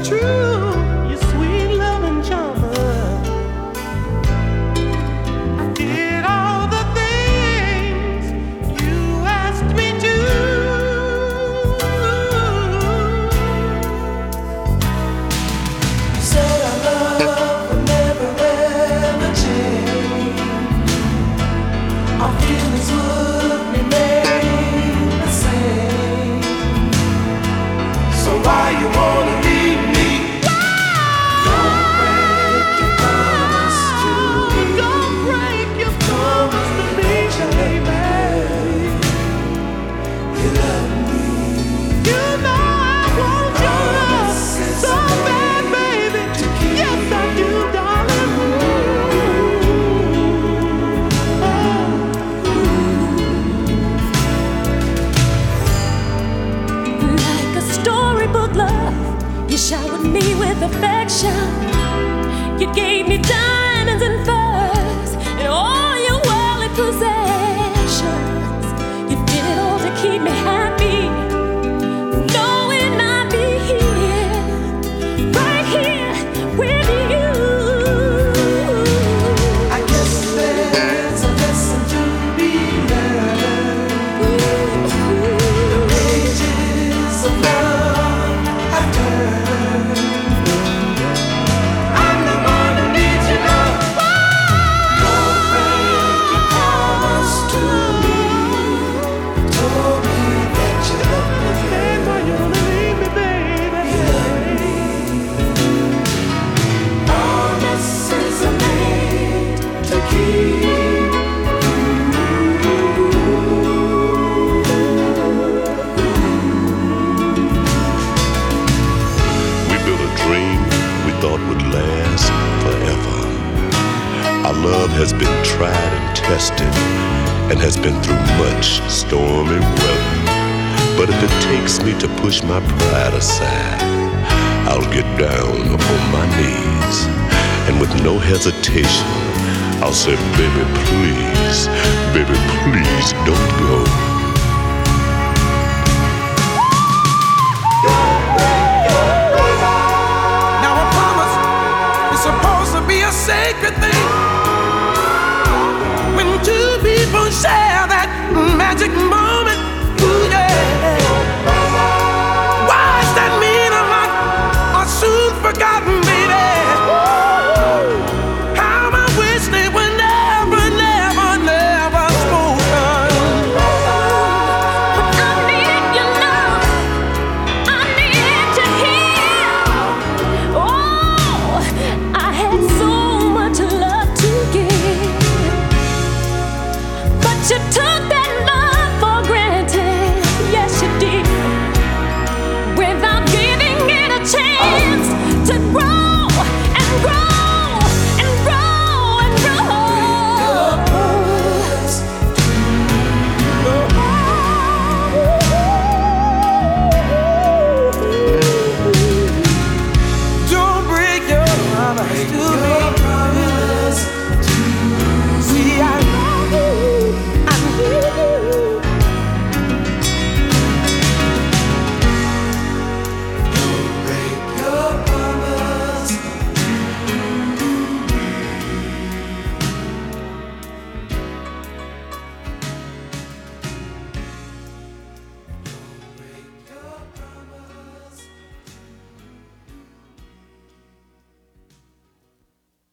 You showered me with affection. You gave me diamonds and furs and all your worldly possessions. You did it all to keep me happy, knowing I'd be here, right here with you. I guess there's a lesson to be learned. The pages of love I've turned. I'm the one who needs your love. Don't break your promise to me. Told me that you love me. Why you wanna leave me, baby? You love me. Promises are made to keep. We built a dream we thought would last forever. Our love has been tried and tested and has been through much stormy weather. But if it takes me to push my pride aside, I'll get down on my knees, and with no hesitation, I'll say, baby, please, don't go. Now a promise is supposed to be a sacred thing.